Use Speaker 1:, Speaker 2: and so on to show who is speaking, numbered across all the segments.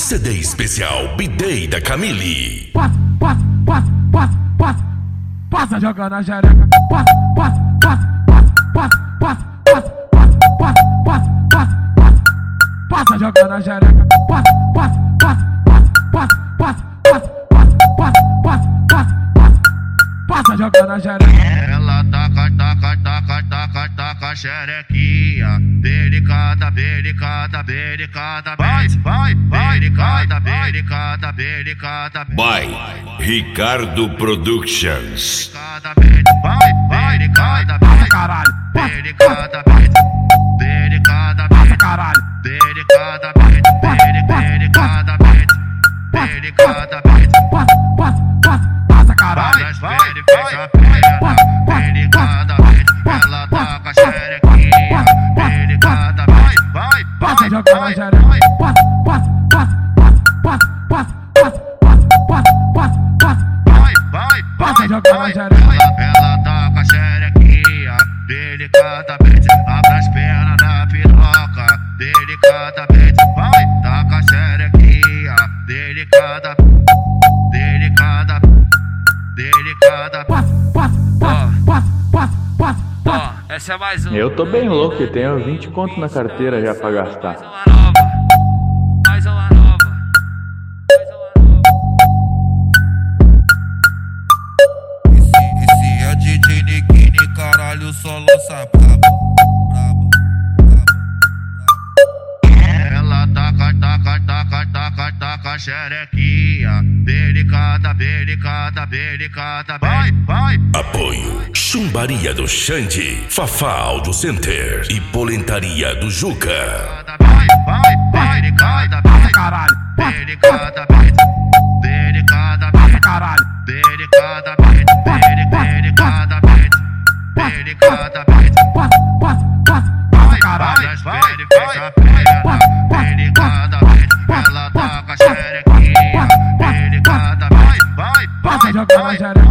Speaker 1: CD especial B-Day da Camille.
Speaker 2: Passa jogando a xereca. Passa jogando a xereca. Passa jogando a xereca.
Speaker 3: Ela taca xerequinha. Delicada,
Speaker 1: Vai,
Speaker 3: delicada.
Speaker 1: By Ricardo Productions.
Speaker 3: Vai,
Speaker 2: Caralho.
Speaker 3: delicada,
Speaker 2: Caralho. Passa caralho.
Speaker 3: Ela taca xerequinha. Delicada,
Speaker 2: Passa jogando a xereca. Passa jogando a xereca.
Speaker 3: Ela taca xerequinha. Delicadamente, abre as pernas da piroca. Delicadamente, vai, taca xerequinha. Delicada.
Speaker 4: Essa é mais uma.
Speaker 5: Eu tô bem louco e tenho 20 conto na carteira já pra gastar.
Speaker 4: Mais uma nova.
Speaker 3: Esse é DJ Nikini, caralho, só lança brabo. Ela taca xerequinha. Delicada. Vai.
Speaker 1: Apoio Chumbaria do Xande, Fafá Audio Center e Polentaria do Juca.
Speaker 3: Vai, delicada.
Speaker 2: Caralho.
Speaker 3: Delicada.
Speaker 2: Caralho.
Speaker 3: Ela taca xerequinha. Delicada.
Speaker 2: Passa jogando a xereca.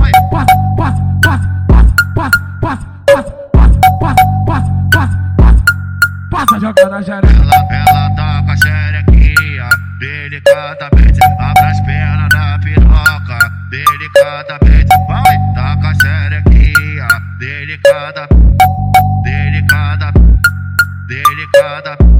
Speaker 2: Passa jogando a xereca.
Speaker 3: Ela taca xerequinha. Delicadamente, abre as pernas da piroca. Delicadamente, vai, taca xerequinha. Delicada.